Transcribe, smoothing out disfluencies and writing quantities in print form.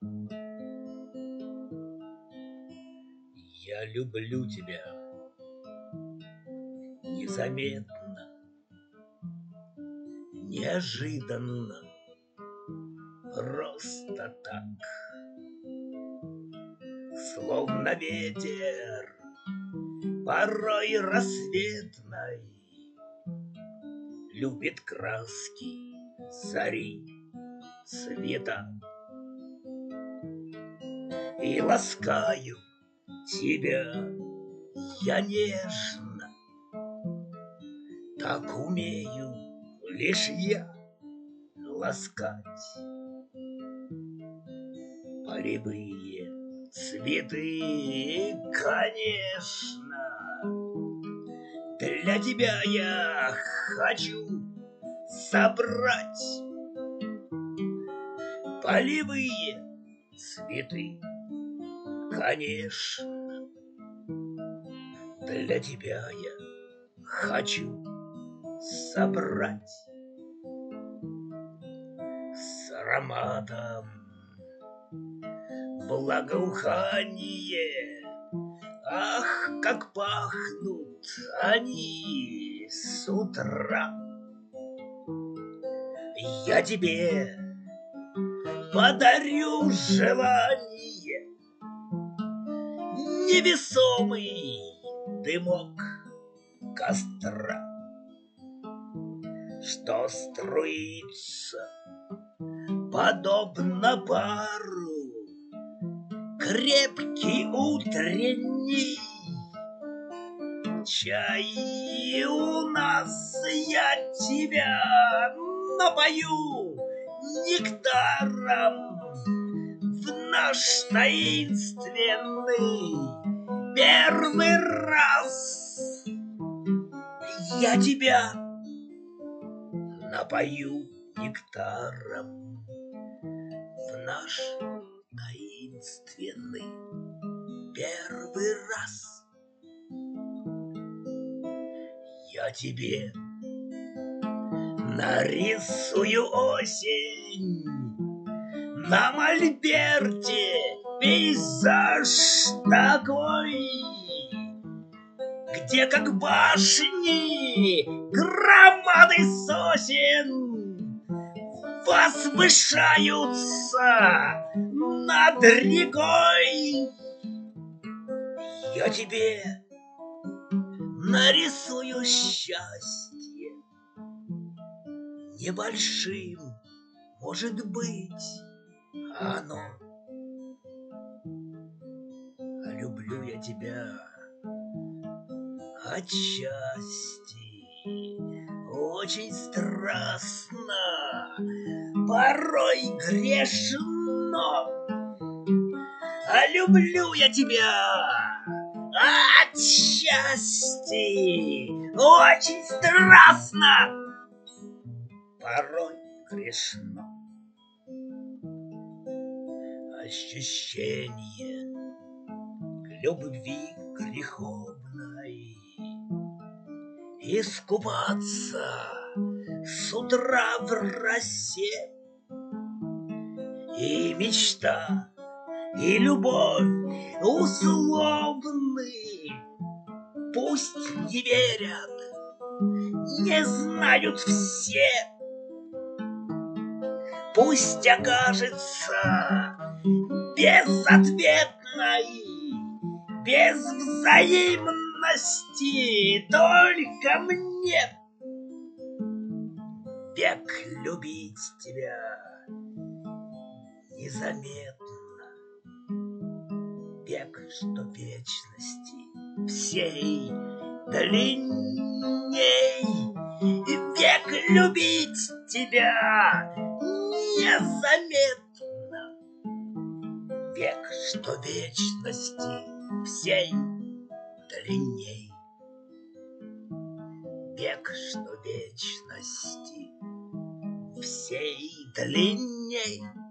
Я люблю тебя незаметно, неожиданно, просто так, словно ветер порой рассветной любит краски зари, цвета. И ласкаю тебя я нежно, так умею лишь я ласкать. Полевые цветы, конечно, для тебя я хочу собрать. Полевые цветы, конечно, для тебя я хочу собрать. С ароматом благоухание, ах, как пахнут они с утра. Я тебе подарю желание, невесомый дымок костра, что струится подобно пару, крепкий утренний чай у нас. Я тебя напою нектаром в наш таинственный первый раз. Я тебя напою нектаром в наш таинственный первый раз. Я тебе нарисую осень на мольберте, пейзаж такой, где как башни громады сосен возвышаются над рекой. Я тебе нарисую счастье небольшим, может быть, оно. Люблю я тебя отчасти, очень страстно, порой грешно. А люблю я тебя отчасти, очень страстно, порой грешно. Ощущение любви греховной, искупаться с утра в росе, и мечта, и любовь условны. Пусть не верят, не знают все, пусть окажется безответной, без взаимности только мне век любить тебя незаметно, век, что вечности всей длинней, век любить тебя незаметно, век, что вечности всей длинней, век, что вечности всей длинней.